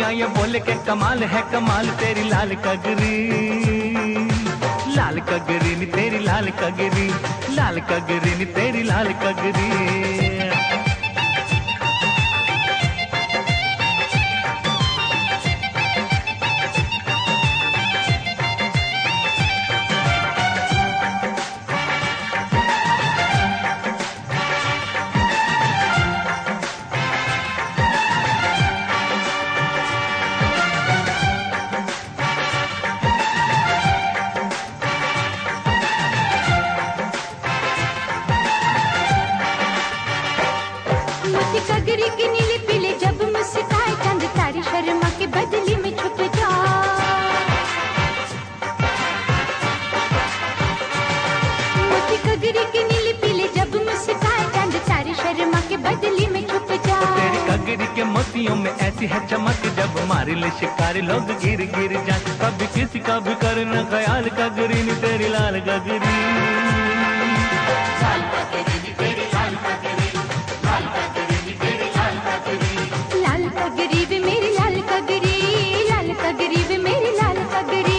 दुनिया ये बोले के कमाल है कमाल तेरी लाल कगरी, लाल कगरी नी तेरी लाल कगरी, लाल कगरी नी तेरी लाल कगरी। कगरी के नीले पीले जब मुस्काए चंद तारी शर्मा के बदले में छुप जा। मोती कगरी के नीले पीले जब मुस्काए चंद तारी शर्मा के बदले में छुप जा। तेरी कगरी के मोतियों में ऐसी है चमक जब मारे ले शिकारी लोग गिर गिर जाए। कभी किसी का भी करना ख्याल कगरी नी तेरी लाल कगरी, लाल कगरी नी तेरी लाल कगरी, लाल कगरी नी तेरी लाल कगरी, लाल कगरी भी मेरी लाल कगरी, लाल कगरी भी मेरी लाल कगरी।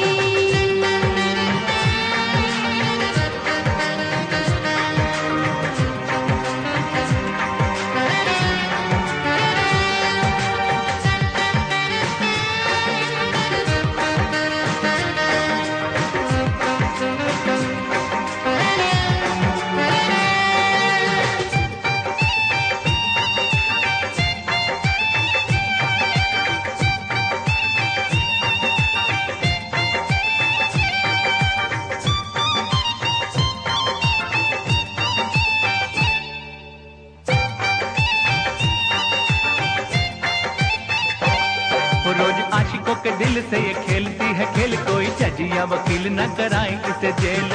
रोज आशिकों के दिल से ये खेलती है खेल, कोई जज या वकील न कराए इसे जेल।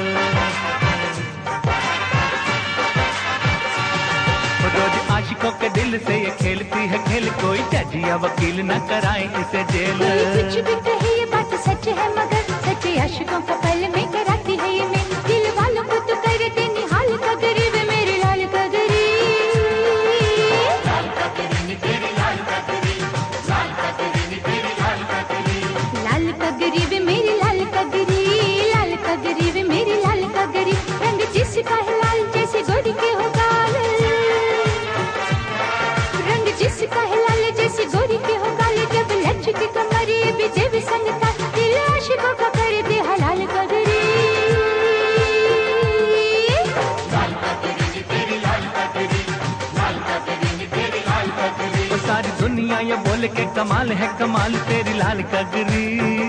रोज आशिकों के दिल से ये खेलती है खेल, कोई जज या वकील न कराए इसे जेल। कुछ भी कहे ये बात सच है मगर सच्चे आशिकों को पल में कराती है ये मैं। दिल वालों को तो कर देनी हाल कगरी वे मेरी लाल कगरी, लाल कगरी नी तेरी लाल कगरी, लाल कगरी नी तेरी लाल कगरी, लाल कगरी वे मेरी लाल कगरी, लाल कगरी वे मेरी लाल कगरी। रंग जिसका है लाल जैसे गोरी के हो गाल, रंग जिसका है लाल जैसे गोरी के हो गाल। जब लचके कमरे भी देव संग का दिल आशिकों का कर दे हलाल कगरी, लाल कगरी नी तेरी लाल कगरी, लाल कगरी नी तेरी लाल कगरी। वो सारी दुनिया ये बोले के कमाल है कमाल तेरी लाल कगरी,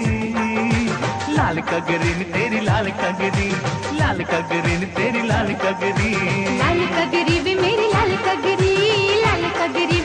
लाल कगरी नी तेरी लाल कगरी, लाल कगरी नी तेरी लाल कगरी, लाल कगरी भी मेरी लाल कगरी, लाल कगरी